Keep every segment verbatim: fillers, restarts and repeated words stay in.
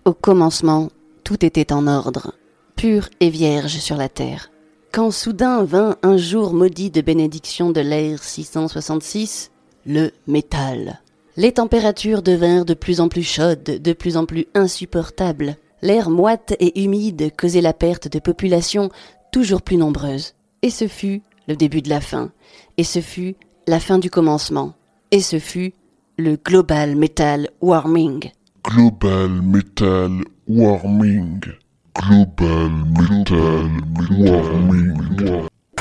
Au commencement, tout était en ordre, pur et vierge sur la terre. Quand soudain vint un jour maudit de bénédiction de l'ère six cent soixante-six, le métal. Les températures devinrent de plus en plus chaudes, de plus en plus insupportables. L'air moite et humide causait la perte de populations toujours plus nombreuses. Et ce fut le début de la fin. Et ce fut la fin du commencement. Et ce fut le Global Metal Warming. Global Metal Warming. Global Metal Warming.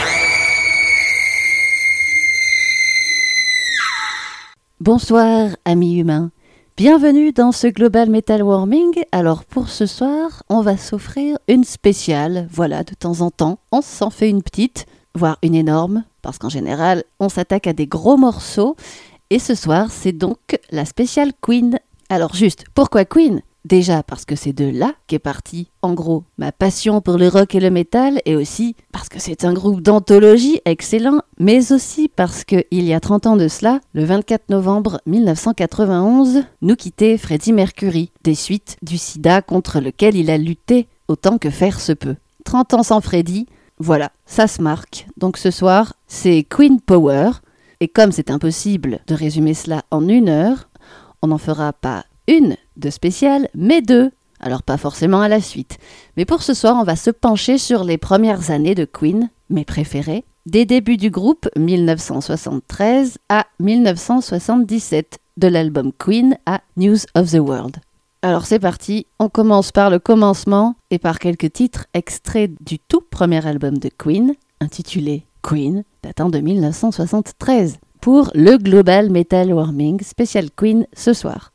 Bonsoir, amis humains. Bienvenue dans ce Global Metal Warming. Alors pour ce soir, on va s'offrir une spéciale. Voilà, de temps en temps, on s'en fait une petite, voire une énorme, parce qu'en général, on s'attaque à des gros morceaux. Et ce soir, c'est donc la spéciale Queen. Alors juste, pourquoi Queen ? Déjà parce que c'est de là qu'est partie, en gros, ma passion pour le rock et le métal, et aussi parce que c'est un groupe d'anthologie excellent, mais aussi parce que il y a trente ans de cela, le vingt-quatre novembre mille neuf cent quatre-vingt-onze, nous quittait Freddie Mercury, des suites du sida contre lequel il a lutté autant que faire se peut. trente ans sans Freddie, voilà, ça se marque. Donc ce soir, c'est Queen Power, et comme c'est impossible de résumer cela en une heure, on n'en fera pas une de spéciale, mais deux. Alors pas forcément à la suite. Mais pour ce soir, on va se pencher sur les premières années de Queen, mes préférées, des débuts du groupe mille neuf cent soixante-treize à mille neuf cent soixante-dix-sept, de l'album Queen à News of the World. Alors c'est parti, on commence par le commencement et par quelques titres extraits du tout premier album de Queen, intitulé Queen, datant de mille neuf cent soixante-treize, pour le Global Metal Warming spécial Queen ce soir.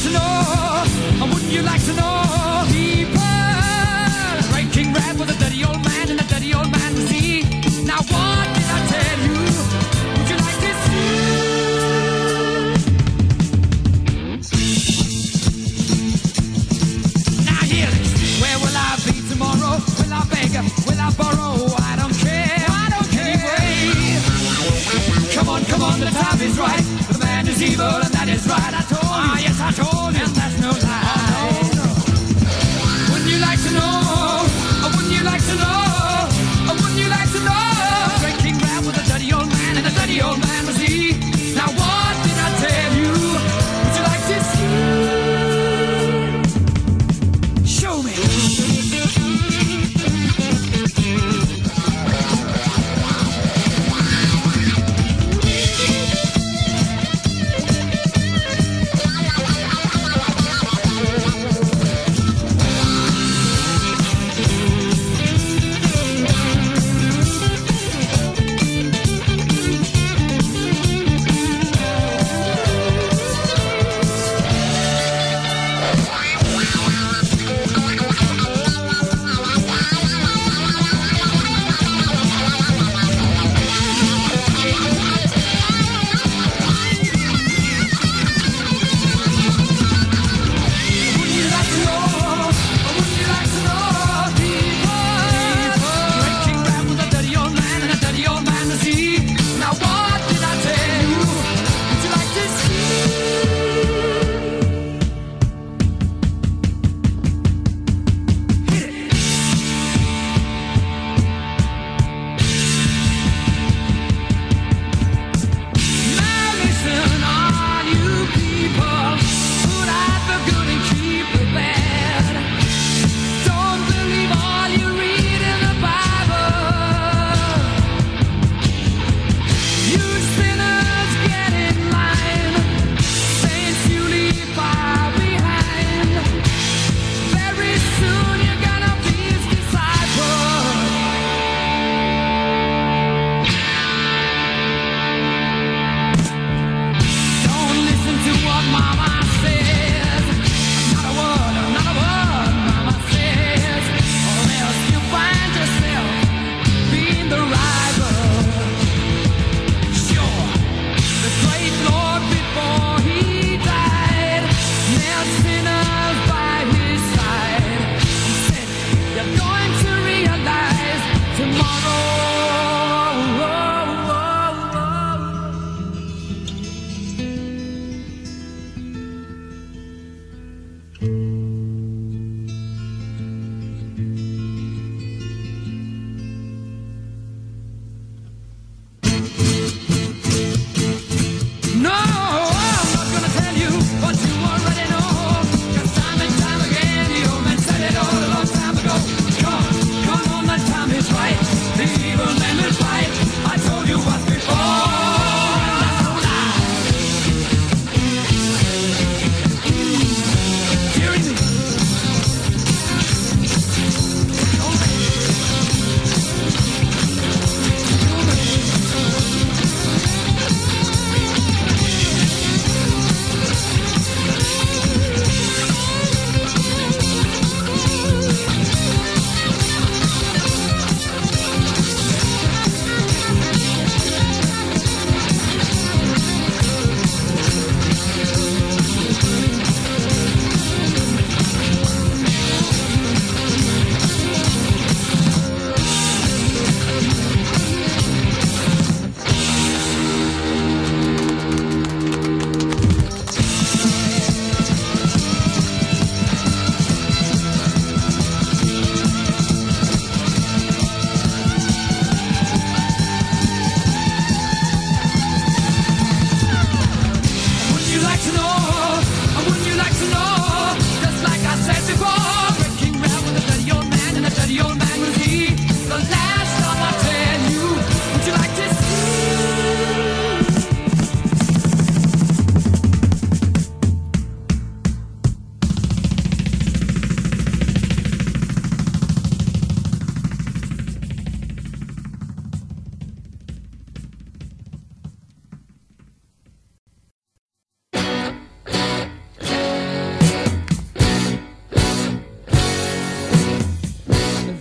to know? Or wouldn't you like to know? People, Great King Red was a dirty old man, and a dirty old man was he. Now what did I tell you? Would you like to see? Now hear this. Where will I be tomorrow? Will I beg? Will I borrow? I don't care. I don't care. Anyway, come on, come on, the time is right. The man is evil, and that is right. I told you. Ah, yes, I told you. And that's no lie. Oh, no, no. Wouldn't you like to know? Or wouldn't you like to know? Or wouldn't you like to know? Great King Rat was a dirty old man, and a dirty old man was he. Now what did I tell you? Would you like to see? Show me.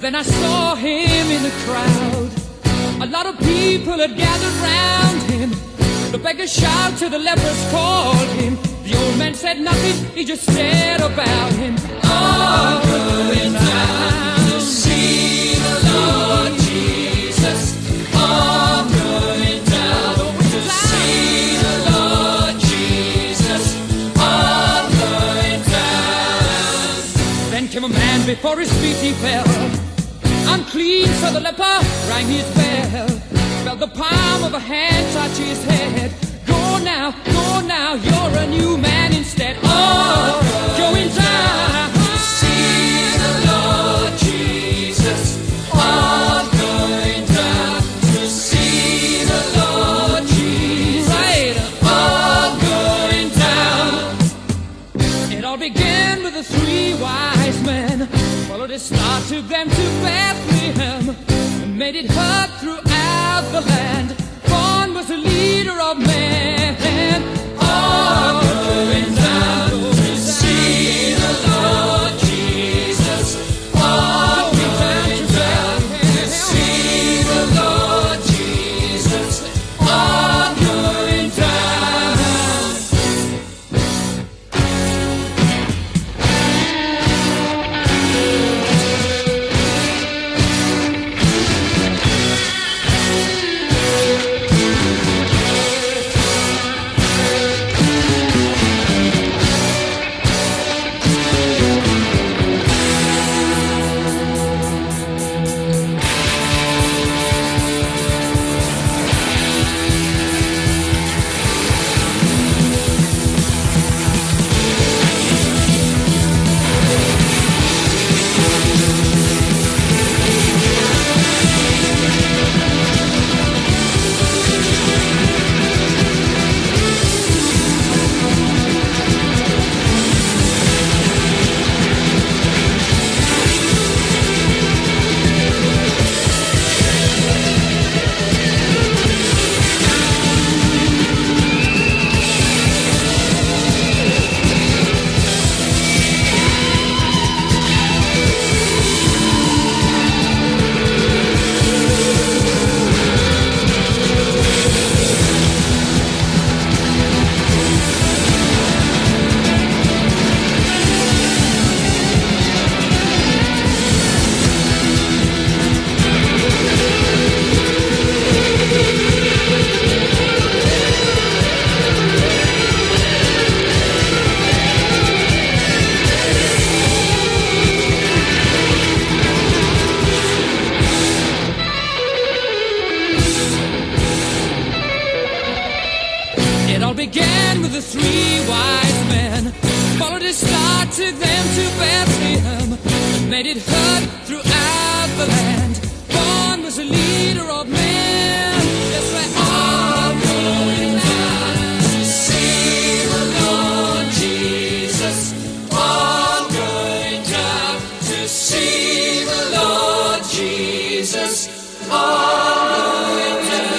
Then I saw him in the crowd. A lot of people had gathered round him. The beggar shouted, the lepers called him. The old man said nothing, he just stared about him. All going down to see the Lord Jesus. All going down to see the Lord Jesus. All going down. Then came a man, before his feet he fell. Unclean, so the leper rang his bell. Felt the palm of a hand touch his head. Go now, go now, you're a new man instead. Oh, going down to see the Lord Jesus. Oh, going down to see the Lord Jesus. Right, oh, going down. It all began with the three wise men. Followed a star, took them to Bethlehem, and made it heard throughout the land. Born was the leader of men. All going down to see the Lord Jesus. All going down to see the Lord Jesus. All going down. began with the three wise men. Followed his star, took them to Bethlehem, made it heard throughout the land. Born was a leader of men. Yes, we're all going down to see the Lord Jesus. All going down to see the Lord Jesus. All going down.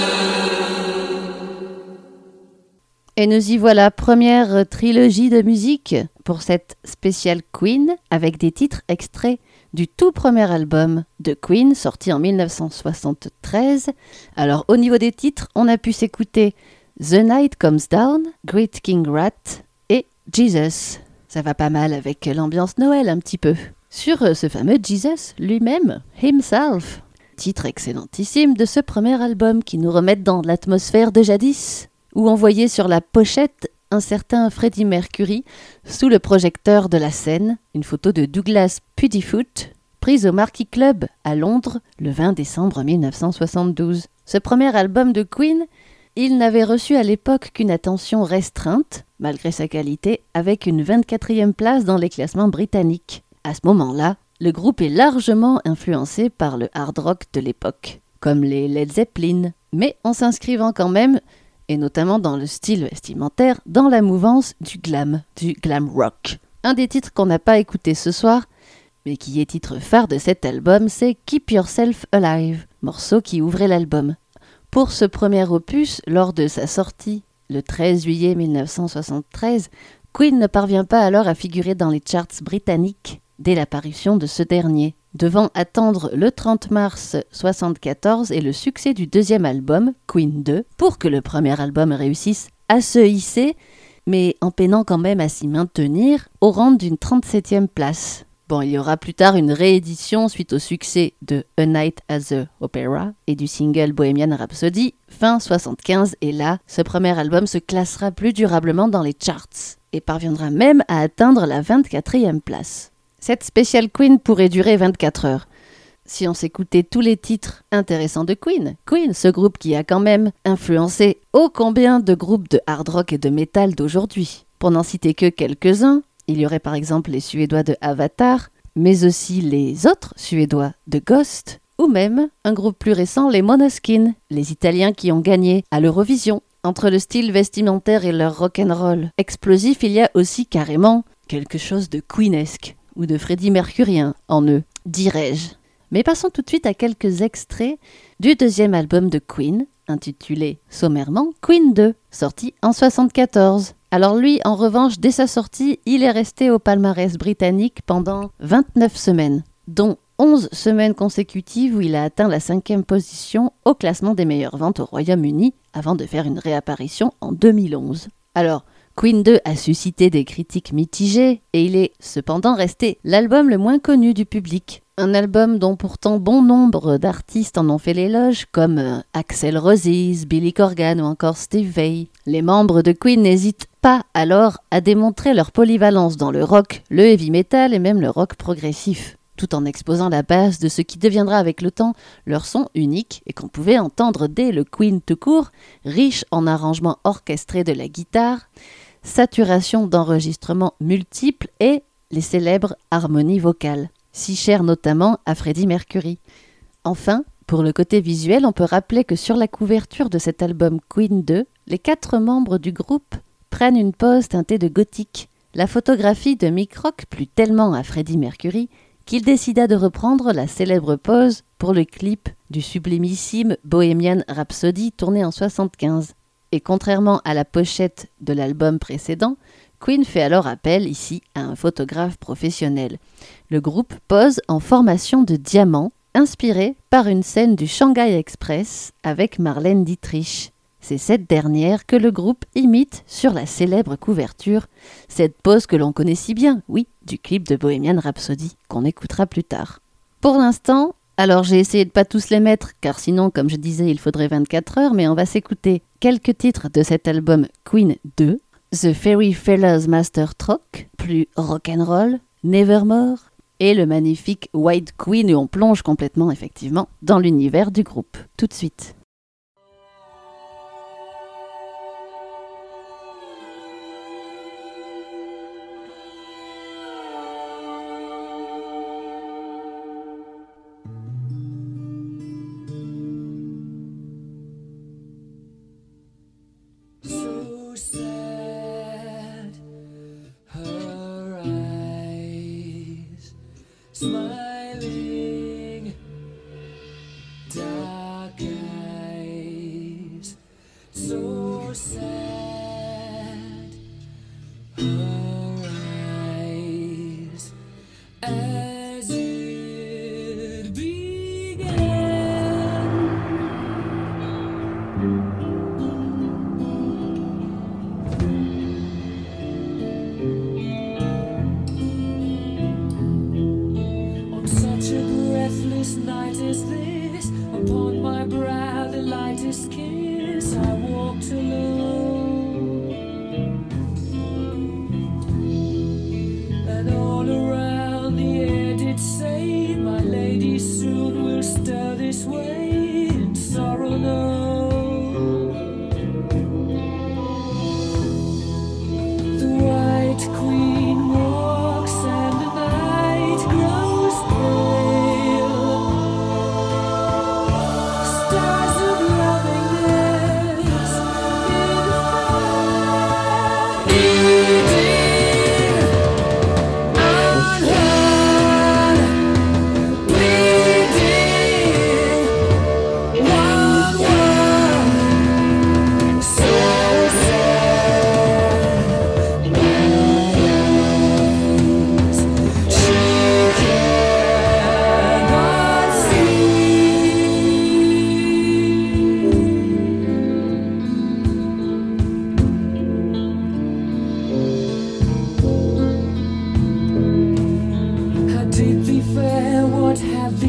Et nous y voilà, première trilogie de musique pour cette spéciale Queen, avec des titres extraits du tout premier album de Queen, sorti en dix-neuf cent soixante-treize. Alors, au niveau des titres, on a pu s'écouter The Night Comes Down, Great King Rat et Jesus. Ça va pas mal avec l'ambiance Noël un petit peu. Sur ce fameux Jesus lui-même, Himself, titre excellentissime de ce premier album qui nous remet dans l'atmosphère de jadis, où on voyait sur la pochette un certain Freddie Mercury sous le projecteur de la scène, une photo de Douglas Puddifoot, prise au Marquis Club à Londres le vingt décembre dix-neuf cent soixante-douze. Ce premier album de Queen, il n'avait reçu à l'époque qu'une attention restreinte, malgré sa qualité, avec une vingt-quatrième place dans les classements britanniques. À ce moment-là, le groupe est largement influencé par le hard rock de l'époque, comme les Led Zeppelin, mais en s'inscrivant quand même, et notamment dans le style vestimentaire, dans la mouvance du glam, du glam rock. Un des titres qu'on n'a pas écouté ce soir, mais qui est titre phare de cet album, c'est Keep Yourself Alive, morceau qui ouvrait l'album. Pour ce premier opus, lors de sa sortie le treize juillet dix-neuf cent soixante-treize, Queen ne parvient pas alors à figurer dans les charts britanniques dès l'apparition de ce dernier. devant attendre le trente mars soixante-quatorze et le succès du deuxième album, Queen deux, pour que le premier album réussisse à se hisser, mais en peinant quand même à s'y maintenir au rang d'une trente-septième place. Bon, il y aura plus tard une réédition suite au succès de A Night at the Opera et du single Bohemian Rhapsody fin soixante-quinze, et là, ce premier album se classera plus durablement dans les charts et parviendra même à atteindre la vingt-quatrième place. Cette spéciale Queen pourrait durer vingt-quatre heures. Si on s'écoutait tous les titres intéressants de Queen, Queen, ce groupe qui a quand même influencé ô combien de groupes de hard rock et de métal d'aujourd'hui. Pour n'en citer que quelques-uns, il y aurait par exemple les Suédois de Avatar, mais aussi les autres Suédois de Ghost, ou même un groupe plus récent, les Måneskin, les Italiens qui ont gagné à l'Eurovision. Entre le style vestimentaire et leur rock'n'roll explosif, il y a aussi carrément quelque chose de Queenesque, ou de Freddie Mercurien en eux, dirais-je. Mais passons tout de suite à quelques extraits du deuxième album de Queen, intitulé sommairement Queen deux, sorti en soixante-quatorze. Alors lui, en revanche, dès sa sortie, il est resté au palmarès britannique pendant vingt-neuf semaines, dont onze semaines consécutives où il a atteint la cinquième position au classement des meilleures ventes au Royaume-Uni, avant de faire une réapparition en deux mille onze. Alors, Queen deux a suscité des critiques mitigées et il est cependant resté l'album le moins connu du public. Un album dont pourtant bon nombre d'artistes en ont fait l'éloge, comme euh, Axl Rose, Billy Corgan ou encore Steve Vai. Les membres de Queen n'hésitent pas alors à démontrer leur polyvalence dans le rock, le heavy metal et même le rock progressif, tout en exposant la base de ce qui deviendra avec le temps leur son unique et qu'on pouvait entendre dès le Queen tout court, riche en arrangements orchestrés de la guitare, saturation d'enregistrements multiples et les célèbres harmonies vocales, si chères notamment à Freddie Mercury. Enfin, pour le côté visuel, on peut rappeler que sur la couverture de cet album Queen deux, les quatre membres du groupe prennent une pose teintée de gothique. La photographie de Mick Rock plut tellement à Freddie Mercury qu'il décida de reprendre la célèbre pose pour le clip du sublimissime Bohemian Rhapsody tourné en soixante-quinze. Et contrairement à la pochette de l'album précédent, Queen fait alors appel ici à un photographe professionnel. Le groupe pose en formation de diamant, inspiré par une scène du Shanghai Express avec Marlène Dietrich. C'est cette dernière que le groupe imite sur la célèbre couverture, cette pose que l'on connaît si bien, oui, du clip de Bohemian Rhapsody, qu'on écoutera plus tard. Pour l'instant, alors j'ai essayé de pas tous les mettre, car sinon, comme je disais, il faudrait vingt-quatre heures, mais on va s'écouter quelques titres de cet album Queen deux, The Fairy Fellas Master Trock, plus rock'n'roll, Nevermore, et le magnifique White Queen, où on plonge complètement, effectivement, dans l'univers du groupe. Tout de suite. Smiling, dark eyes, so sad. Her eyes, as it began. On such a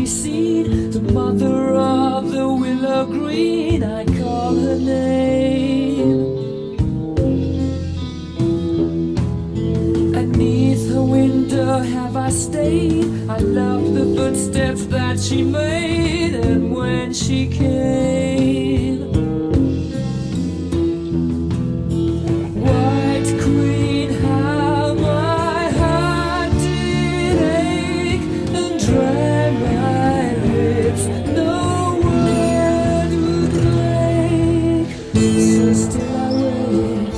be seen. The mother of the willow green, I call her name. Beneath her window have I stayed. I love the footsteps that she made, and when she came, White Queen, how my heart did ache and dry my lips, no word would break, so still I wait.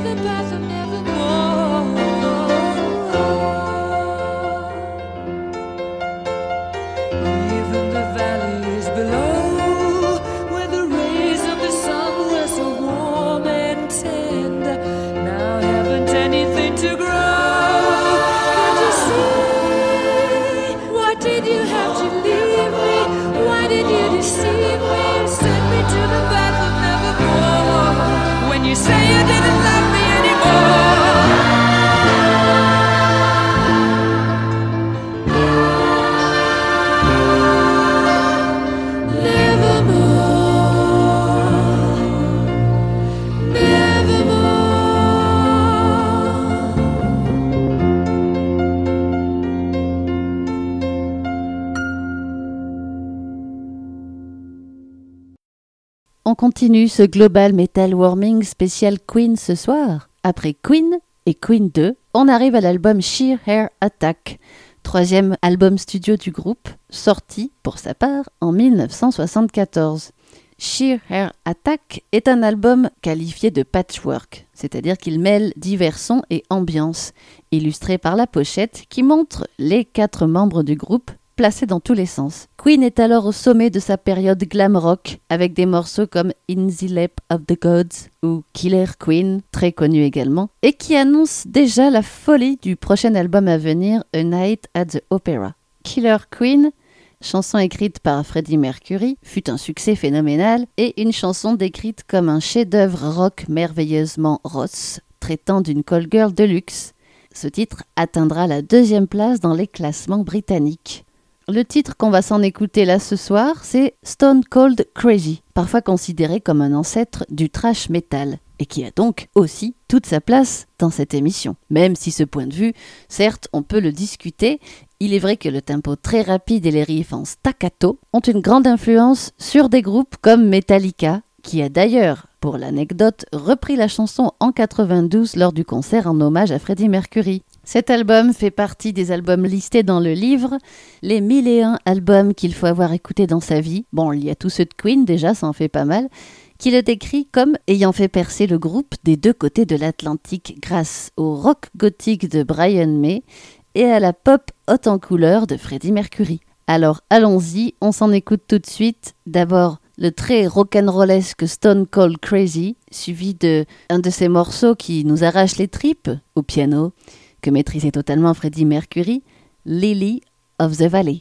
the path of nevermore. Even the valleys below, where the rays of the sun were so warm and tender, now haven't anything to grow. Can't you see? Why did you have to leave me? Why did you deceive me and send me to the path of nevermore? When you say you didn't love me anymore. On continue ce Global Metal Warming spécial Queen ce soir. Après Queen et Queen deux, on arrive à l'album Sheer Hair Attack, troisième album studio du groupe, sorti pour sa part en dix-neuf cent soixante-quatorze. Sheer Hair Attack est un album qualifié de patchwork, c'est-à-dire qu'il mêle divers sons et ambiances, illustré par la pochette qui montre les quatre membres du groupe placés dans tous les sens. Queen est alors au sommet de sa période glam rock, avec des morceaux comme In the Lap of the Gods ou Killer Queen, très connu également, et qui annonce déjà la folie du prochain album à venir, A Night at the Opera. Killer Queen, chanson écrite par Freddie Mercury, fut un succès phénoménal et une chanson décrite comme un chef-d'œuvre rock merveilleusement rosse, traitant d'une call girl de luxe. Ce titre atteindra la deuxième place dans les classements britanniques. Le titre qu'on va s'en écouter là ce soir, c'est Stone Cold Crazy, parfois considéré comme un ancêtre du thrash metal, et qui a donc aussi toute sa place dans cette émission. Même si ce point de vue, certes, on peut le discuter, il est vrai que le tempo très rapide et les riffs en staccato ont une grande influence sur des groupes comme Metallica, qui a d'ailleurs, pour l'anecdote, repris la chanson en quatre-vingt-douze lors du concert en hommage à Freddie Mercury. Cet album fait partie des albums listés dans le livre « Les mille et un albums qu'il faut avoir écoutés dans sa vie ». Bon, il y a tous ceux de Queen, déjà, ça en fait pas mal, qui le décrit comme ayant fait percer le groupe des deux côtés de l'Atlantique grâce au rock gothique de Brian May et à la pop haute en couleur de Freddie Mercury. Alors allons-y, on s'en écoute tout de suite. D'abord, le très rock'n'rollesque Stone Cold Crazy, suivi de un de ces morceaux qui nous arrache les tripes au piano, que maîtrisait totalement Freddie Mercury, Lily of the Valley.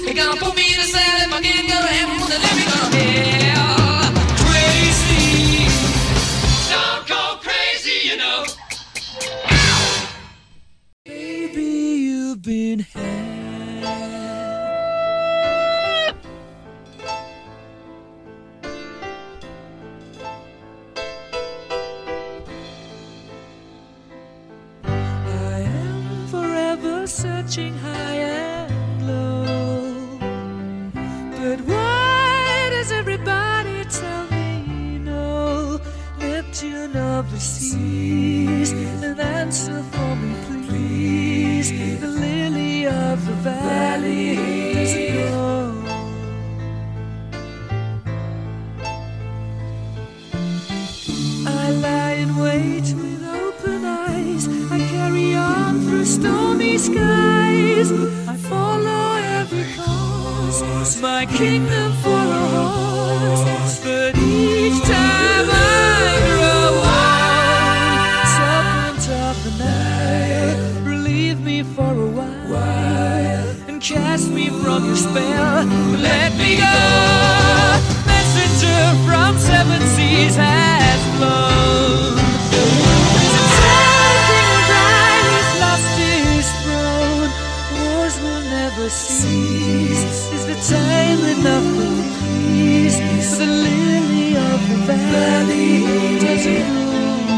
Put me in a cell if I can't go to heaven, then let me go to hell. Crazy. searching high and low. But why does everybody tell me no? Neptune of the seas, an answer for me please. The lily of the valley doesn't know. I lie in wait with open eyes, I carry on through stormy skies. I follow every course, my kingdom for a horse. But each time I grow old, serpent of the Nile, relieve me for a while, and cast me from your spell. Let me go. Messenger from seven seas has flown. There's a tall king of Rhine, he's lost his throne. Wars will never cease. Is the time enough for peace? For the lily of the valley doesn't bloom.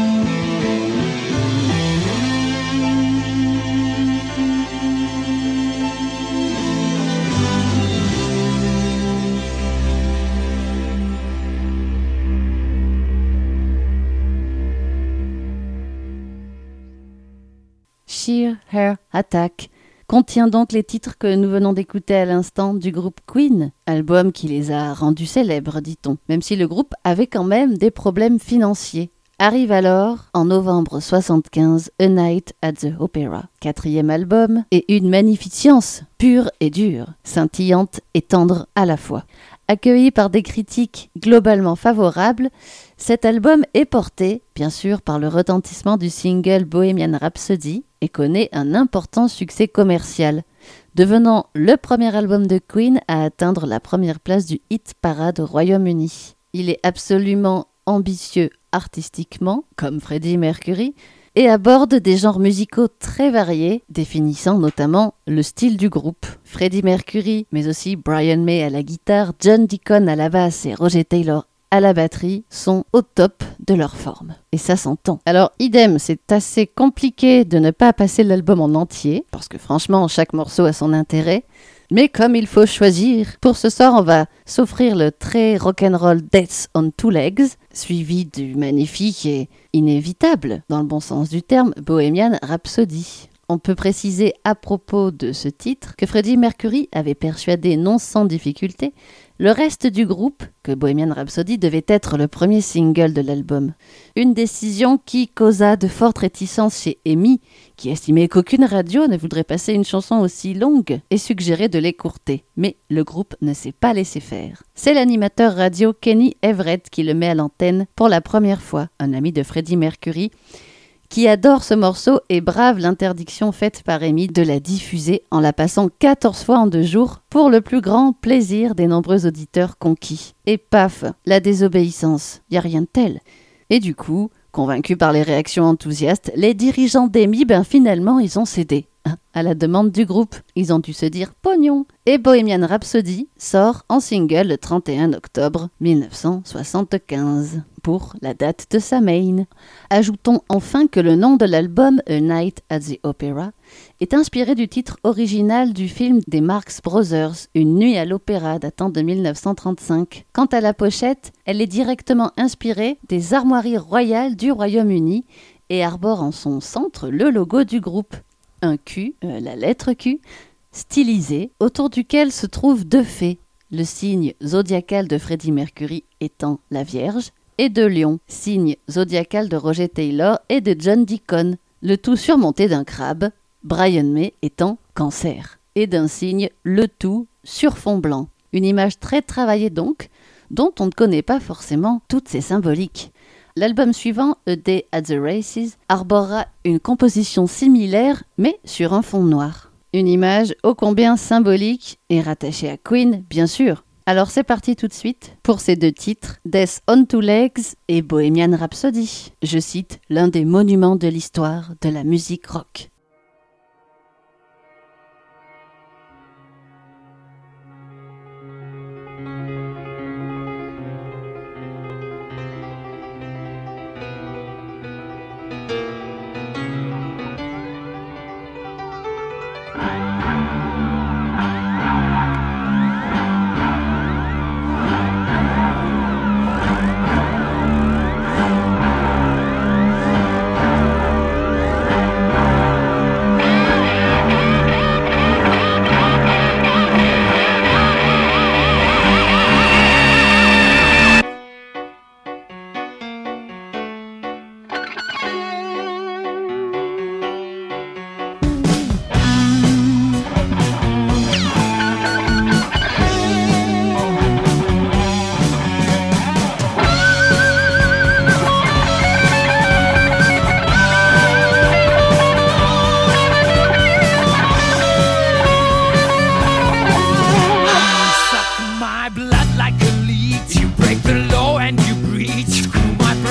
Sheer Heart Attack contient donc les titres que nous venons d'écouter à l'instant du groupe Queen, album qui les a rendus célèbres, dit-on, même si le groupe avait quand même des problèmes financiers. Arrive alors, en novembre soixante-quinze, A Night at the Opera, quatrième album, et une magnificence pure et dure, scintillante et tendre à la fois. Accueilli par des critiques globalement favorables, cet album est porté, bien sûr, par le retentissement du single Bohemian Rhapsody et connaît un important succès commercial, devenant le premier album de Queen à atteindre la première place du hit parade au Royaume-Uni. Il est absolument ambitieux artistiquement, comme Freddie Mercury, et aborde des genres musicaux très variés, définissant notamment le style du groupe. Freddie Mercury, mais aussi Brian May à la guitare, John Deacon à la basse et Roger Taylor à la batterie sont au top de leur forme. Et ça s'entend. Alors, idem, c'est assez compliqué de ne pas passer l'album en entier, parce que franchement, chaque morceau a son intérêt. Mais comme il faut choisir, pour ce soir, on va s'offrir le très rock'n'roll Death on Two Legs, suivi du magnifique et inévitable, dans le bon sens du terme, Bohemian Rhapsody. On peut préciser à propos de ce titre que Freddie Mercury avait persuadé non sans difficulté le reste du groupe que Bohemian Rhapsody devait être le premier single de l'album. Une décision qui causa de fortes réticences chez Amy, qui estimait qu'aucune radio ne voudrait passer une chanson aussi longue et suggérait de l'écourter. Mais le groupe ne s'est pas laissé faire. C'est l'animateur radio Kenny Everett qui le met à l'antenne pour la première fois, un ami de Freddie Mercury, qui adore ce morceau et brave l'interdiction faite par Amy de la diffuser en la passant quatorze fois en deux jours pour le plus grand plaisir des nombreux auditeurs conquis. Et paf, la désobéissance, y a rien de tel. Et du coup, convaincus par les réactions enthousiastes, les dirigeants d'Amy, ben finalement ils ont cédé. À la demande du groupe, ils ont dû se dire pognon. Et Bohemian Rhapsody sort en single le trente et un octobre mille neuf cent soixante-quinze pour la date de sa main. Ajoutons enfin que le nom de l'album A Night at the Opera est inspiré du titre original du film des Marx Brothers, Une nuit à l'opéra datant de mille neuf cent trente-cinq. Quant à la pochette, elle est directement inspirée des armoiries royales du Royaume-Uni et arbore en son centre le logo du groupe. Un Q, euh, la lettre Q, stylisé, autour duquel se trouvent deux fées, le signe zodiacal de Freddie Mercury étant la Vierge, et de Lion, signe zodiacal de Roger Taylor et de John Deacon, le tout surmonté d'un crabe, Brian May étant Cancer, et d'un signe, le tout sur fond blanc. Une image très travaillée donc, dont on ne connaît pas forcément toutes ses symboliques. L'album suivant, A Day at the Races, arborera une composition similaire, mais sur un fond noir. Une image ô combien symbolique et rattachée à Queen, bien sûr. Alors c'est parti tout de suite pour ces deux titres, Death on Two Legs et Bohemian Rhapsody. Je cite l'un des monuments de l'histoire de la musique rock. I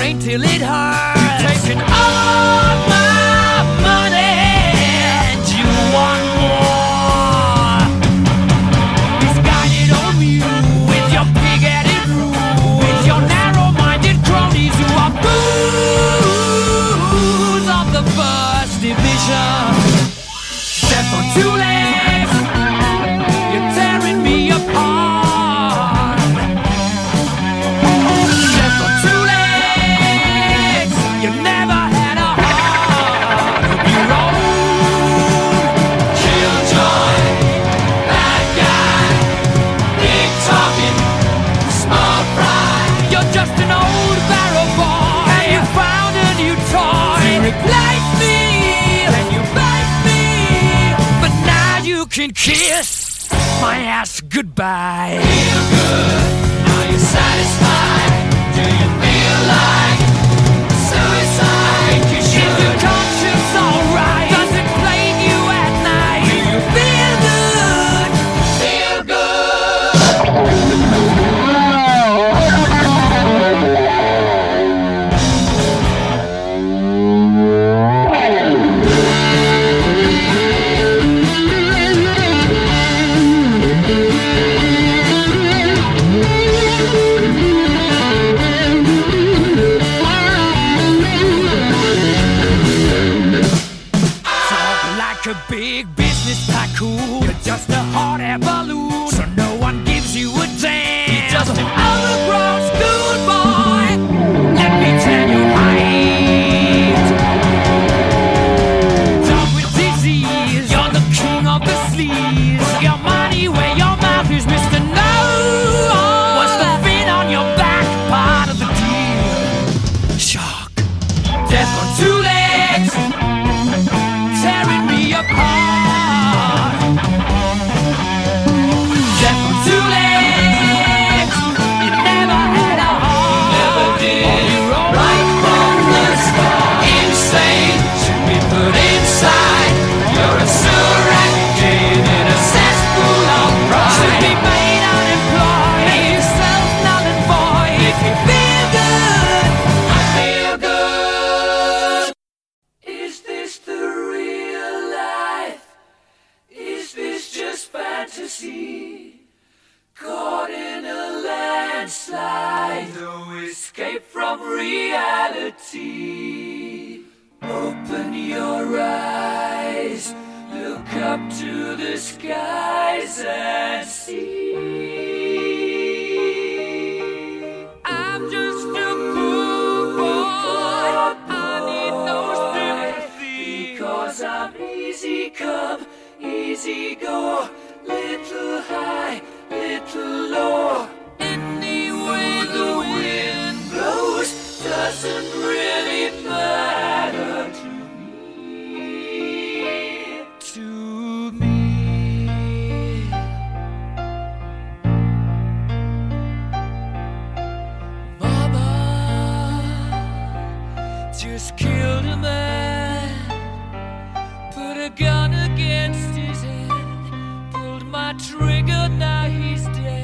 pain till it hurts. You've taken all my money and you want more. Misguided on you with your pig-headed rules, with your narrow-minded cronies who are fools of the first division. Death on two legs, you're tearing me apart. Death on two legs, you never had a heart of your own. Killjoy, bad guy, big talking, small fry. You're just an old barrel boy, and you found a new toy to replace me. Then you bite me, but now you can kiss my ass goodbye. Feel good, now you're satisfied. Do you feel like suicide? You should. Is your conscience alright? Does it plague you at night? Do you feel good? Feel Talk like a big business tycoon. You're just a hot air balloon, so no one gives you a damn. You're just an overgrown schoolboy. Let me tell you right. Dog with disease, you're the king of the sleaze. Put your money where your mouth is, Mister No. What's the fin on your back? Part of the deal. Shark. Death on two legs, tearing me apart. Death on two legs, you never had a heart. Never did. Right from the start. Insane, should be put inside. You're a sewer rat kid in a cesspool of pride. Should be made unemployed. Make yourself null and void. If you feel good, I feel good. Is this the real life? Is this just fantasy? Caught in a landslide, no escape from reality. Open your eyes, look up to the skies and see. I'm just a poor boy, I need no sympathy, because I'm easy come, easy go, little high, little low. Any way the wind blows doesn't really matter to me. To me. Mama just killed a man, put a gun against his head, pulled my trigger, now he's dead.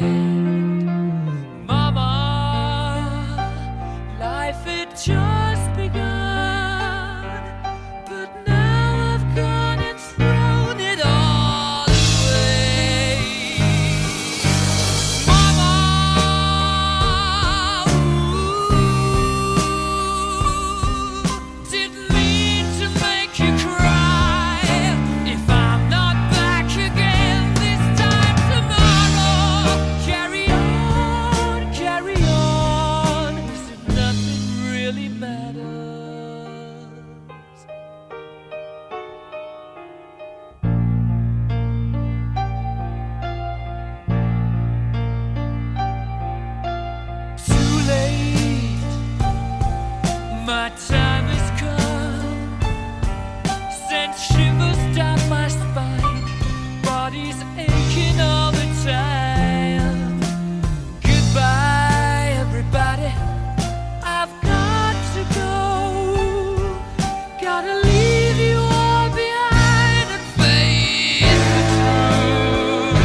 Mama, life had just begun, but now I've gone and thrown it all away. Mama, ooh, didn't mean to make you cry. If I'm not back again this time tomorrow, carry on, carry on, as if nothing really matters. Too late, my time has come. Sent shivers down my spine, body's aching all the time. Goodbye, everybody, I've got to go. Gotta leave you all behind and face the truth.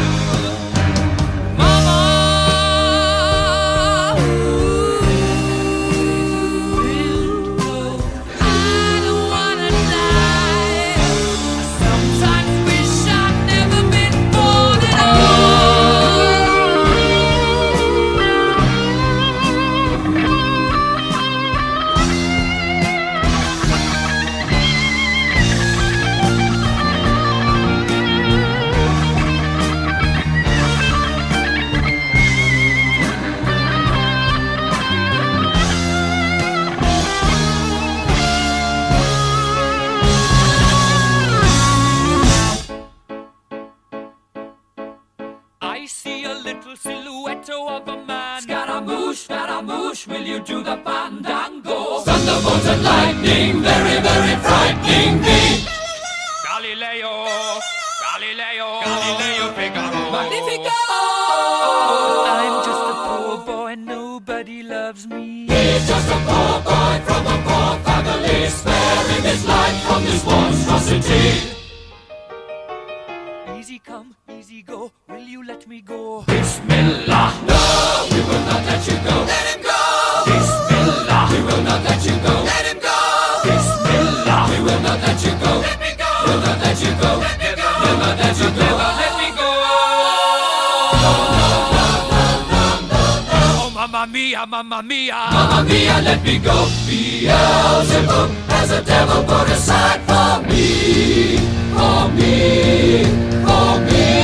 Mama, ooh, will you do the fandango? Thunderbolt and lightning, very, very frightening me. Galileo, Galileo, Galileo Figaro. Magnifico! I'm just a poor boy, nobody loves me. He's just a poor boy from a poor family, sparing his life from this monstrosity. Easy come, easy go, will you let me go? Bismillah, no, we will not let you go. Let him go. Bismillah, we will not let you go. Let him go. Bismillah, we will not let you go. Let me go. We'll not let you go. Let me go. We'll not let you go. Let me go. No, no, no, no, no, no, no. Oh, mamma mia, mamma mia. Mamma mia, let me go. Beelzebub has a devil put aside for me, for me, for me.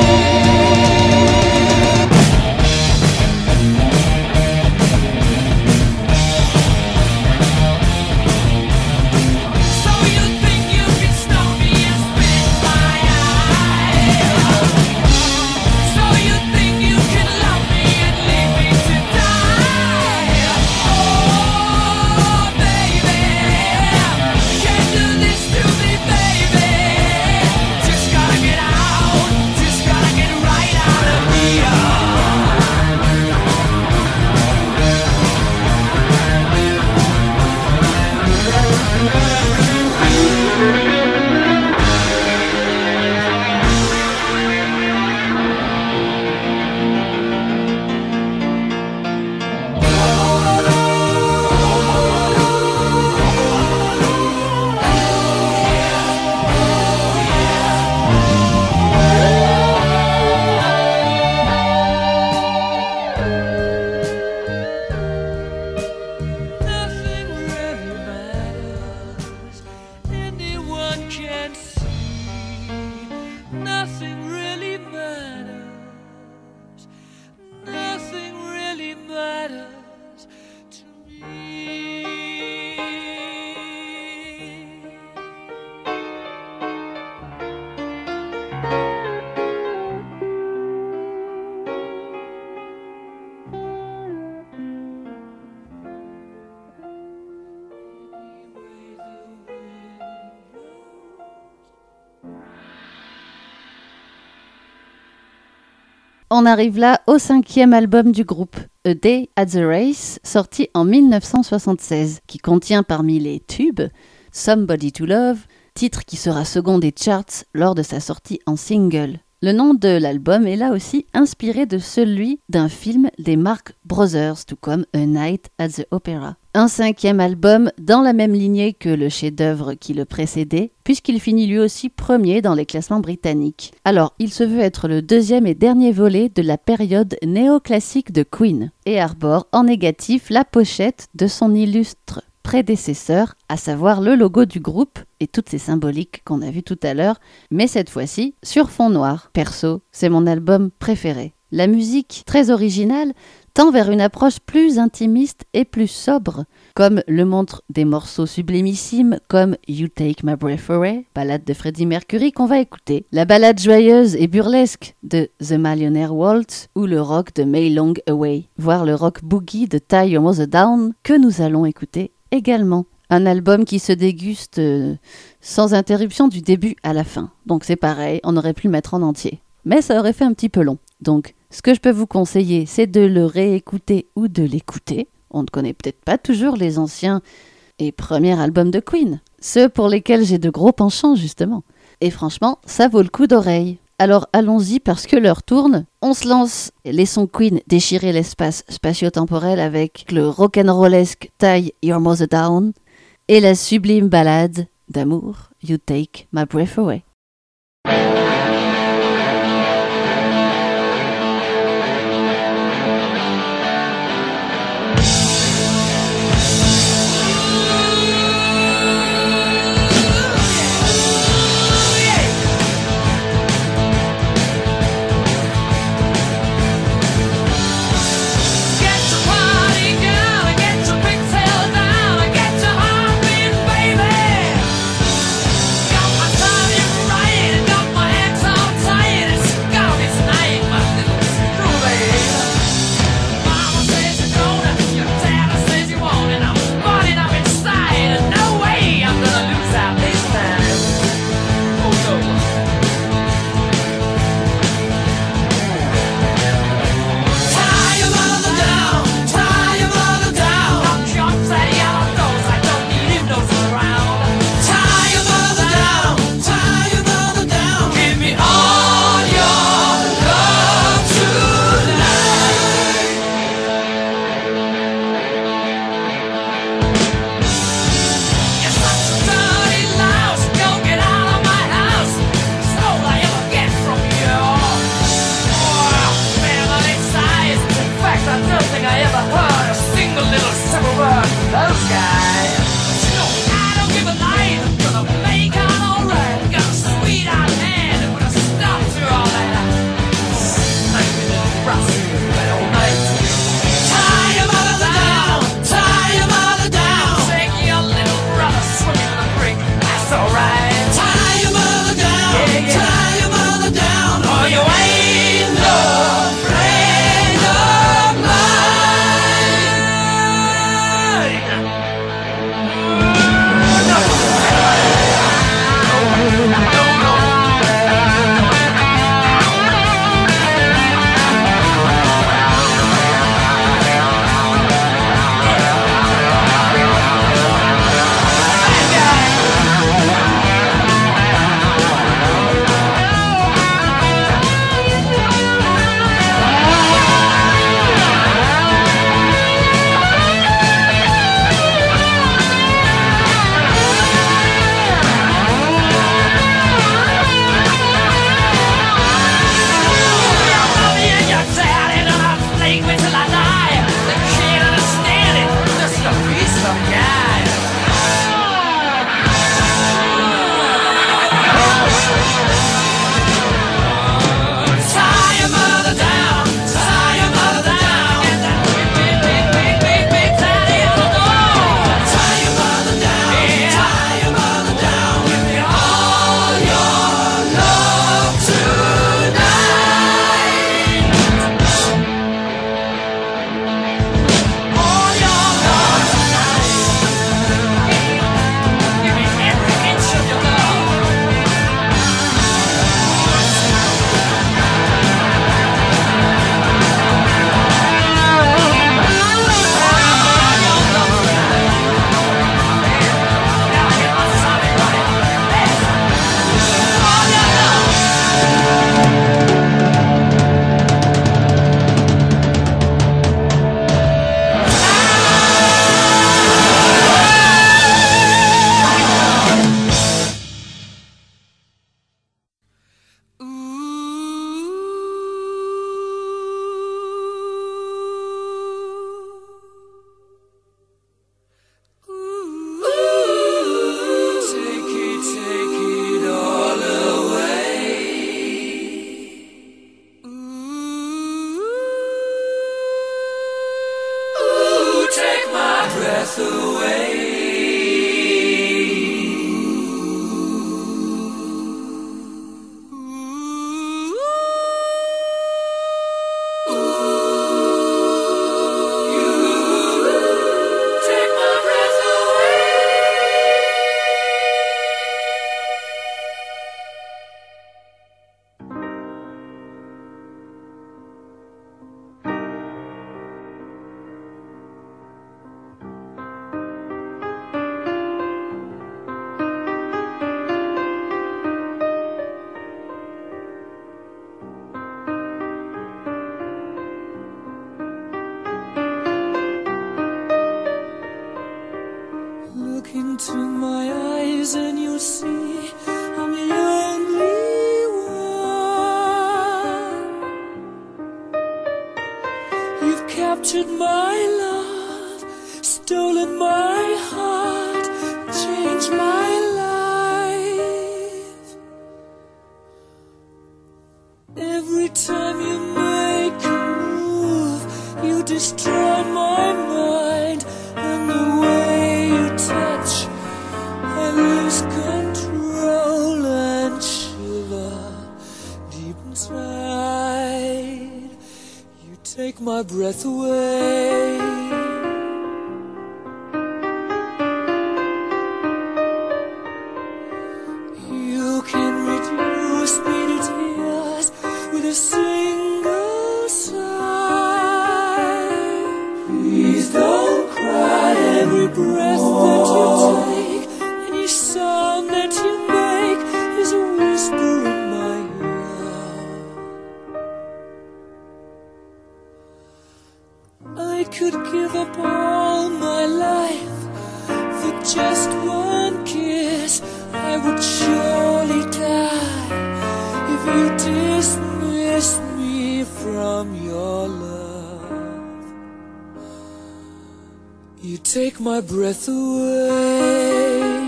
On arrive là au cinquième album du groupe, A Day at the Race, sorti en dix-neuf cent soixante-seize, qui contient parmi les tubes Somebody to Love, titre qui sera second des charts lors de sa sortie en single. Le nom de l'album est là aussi inspiré de celui d'un film des Marx Brothers, tout comme A Night at the Opera. Un cinquième album dans la même lignée que le chef-d'œuvre qui le précédait, puisqu'il finit lui aussi premier dans les classements britanniques. Alors, il se veut être le deuxième et dernier volet de la période néoclassique de Queen, et arbore en négatif la pochette de son illustre prédécesseur, à savoir le logo du groupe et toutes ces symboliques qu'on a vues tout à l'heure, mais cette fois-ci sur fond noir. Perso, c'est mon album préféré. La musique, très originale, tend vers une approche plus intimiste et plus sobre, comme le montrent des morceaux sublimissimes comme You Take My Breath Away, ballade de Freddie Mercury qu'on va écouter, la ballade joyeuse et burlesque de The Millionaire Waltz ou le rock de May Long Away, voire le rock boogie de Tie Your Mother Down que nous allons écouter également. Un album qui se déguste euh, sans interruption du début à la fin. Donc c'est pareil, on aurait pu le mettre en entier. Mais ça aurait fait un petit peu long. Donc ce que je peux vous conseiller, c'est de le réécouter ou de l'écouter. On ne connaît peut-être pas toujours les anciens et premiers albums de Queen. Ceux pour lesquels j'ai de gros penchants justement. Et franchement, ça vaut le coup d'oreille. Alors allons-y parce que l'heure tourne. On se lance, laissons Queen déchirer l'espace spatio-temporel avec le rock'n'rollesque Tie Your Mother Down et la sublime ballade d'amour You Take My Breath Away. Got my son, you Look into my eyes and you'll see I'm the only one. You've captured my love, stolen my heart, changed my life. Every time you make a move, you destroy my mind, and the way you touch, I lose control and shiver deep inside. You take my breath away. You can reduce me to tears with a single sigh. Please don't cry. Every breath that you take, any sound that you make is a whisper in my ear. I could give up all my life for just one kiss. I would surely die if you dismissed me from your love. You take my breath away.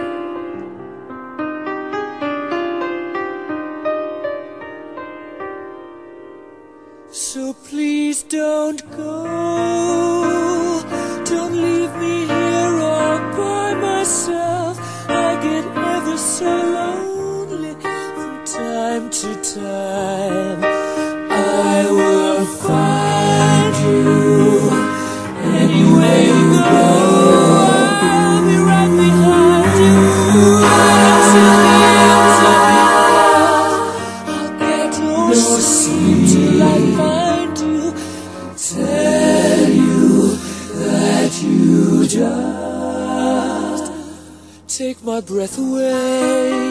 So please don't go. Don't leave me here all by myself. I get ever so lonely from time to time. I will find you anywhere you go. I'll be right behind you until the ends of the earth. I'll get no sleep till I find you. Tell you that you just take my breath away.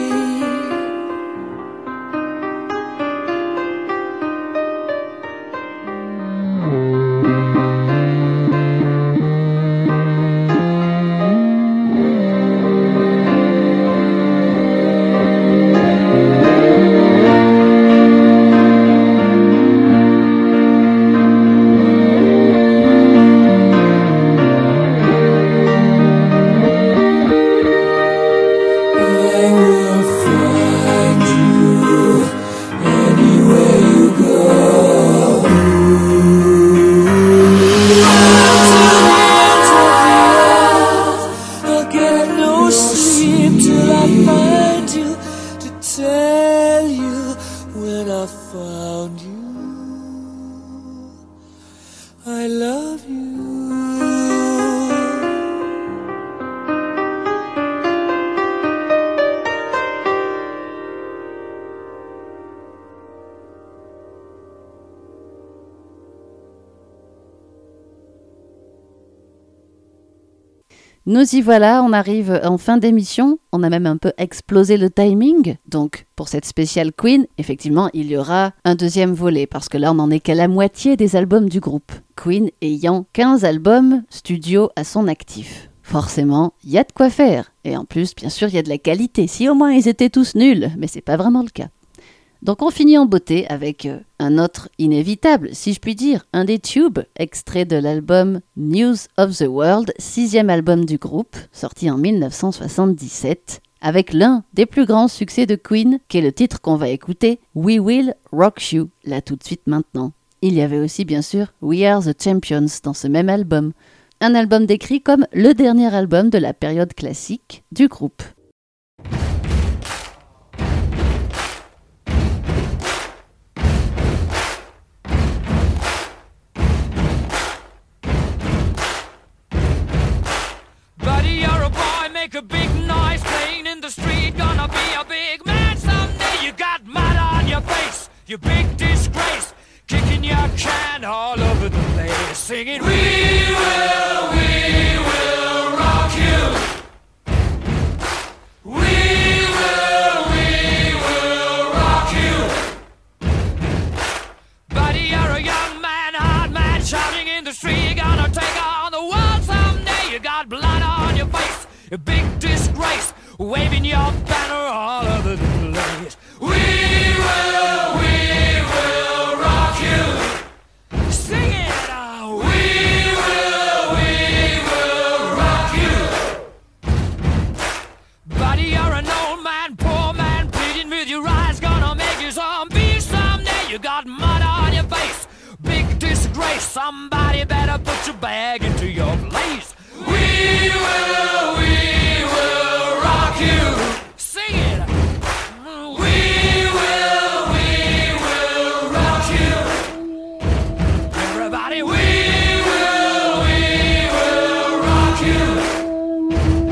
Nous y voilà, on arrive en fin d'émission. On a même un peu explosé le timing. Donc, pour cette spéciale Queen, effectivement, il y aura un deuxième volet. Parce que là, on n'en est qu'à la moitié des albums du groupe. Queen ayant quinze albums studio à son actif. Forcément, il y a de quoi faire. Et en plus, bien sûr, il y a de la qualité. Si au moins ils étaient tous nuls. Mais c'est pas vraiment le cas. Donc on finit en beauté avec euh, un autre inévitable, si je puis dire, un des tubes, extrait de l'album News of the World, sixième album du groupe, sorti en mille neuf cent soixante-dix-sept, avec l'un des plus grands succès de Queen, qui est le titre qu'on va écouter, We Will Rock You, là tout de suite maintenant. Il y avait aussi bien sûr We Are the Champions dans ce même album, un album décrit comme le dernier album de la période classique du groupe. Make a big noise playing in the street. Gonna be a big man someday. You got mud on your face, you big disgrace. Kicking your can all over the place, singing We will, we will rock you. We will, we will rock you. Buddy, you're a young man, hard man, shouting in the street. You're gonna take on the world someday. You got blood on your face, a big disgrace, waving your banner all over the place. We will, we will rock you. Sing it out. We will, we will rock you. Buddy, you're an old man, poor man, pleading with your eyes, gonna make you zombie someday. You got mud on your face, big disgrace. Somebody better put your bag into your place. We will, we will rock you. Sing it. We will, we will rock you. Everybody, we will, we will rock you.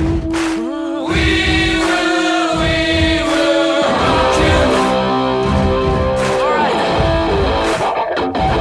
We will, we will rock you. All right.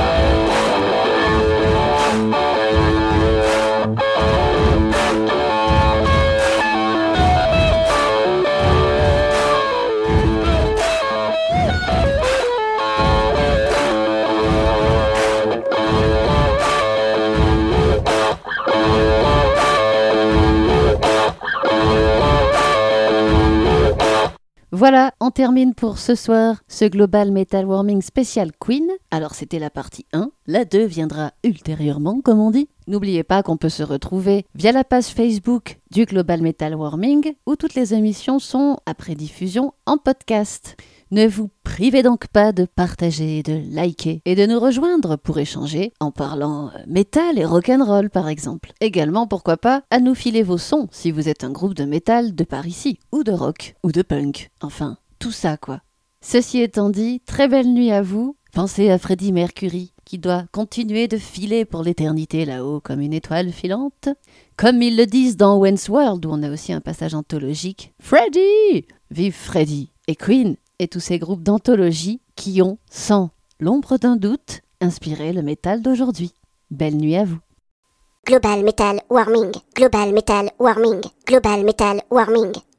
Voilà, on termine pour ce soir ce Global Metal Warming spécial Queen. Alors c'était la partie un, la deux viendra ultérieurement comme on dit. N'oubliez pas qu'on peut se retrouver via la page Facebook du Global Metal Warming où toutes les émissions sont après diffusion en podcast. Ne vous privez donc pas de partager, de liker et de nous rejoindre pour échanger en parlant métal et rock'n'roll par exemple. Également, pourquoi pas, à nous filer vos sons si vous êtes un groupe de métal de par ici, ou de rock, ou de punk. Enfin, tout ça quoi. Ceci étant dit, très belle nuit à vous. Pensez à Freddie Mercury qui doit continuer de filer pour l'éternité là-haut comme une étoile filante. Comme ils le disent dans Wayne's World où on a aussi un passage anthologique. Freddie! Vive Freddie! Et Queen et tous ces groupes d'anthologie qui ont, sans l'ombre d'un doute, inspiré le métal d'aujourd'hui. Belle nuit à vous. Global Metal Warming, Global Metal Warming, Global Metal Warming.